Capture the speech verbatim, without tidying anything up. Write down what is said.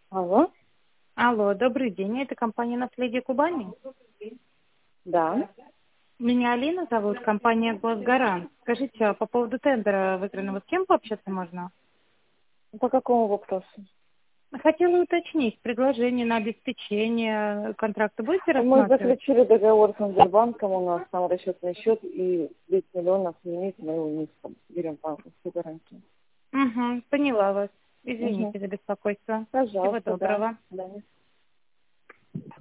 Алло, Алло, добрый день. Это компания «Наследие Кубани». да. Меня Алина зовут, компания «Госгарант». Скажите, а по поводу тендера выигранного с кем пообщаться можно? По какому вопросу? Хотела уточнить, предложение на обеспечение контракта будете Мы рассматривать? заключили договор с Андербанком, у нас там расчетный счет, и десять миллионов лимит мы его не берем банковскую гарантию. Угу, поняла вас. Угу. Извините за беспокойство. Всего Пожалуйста, да. доброго. Да.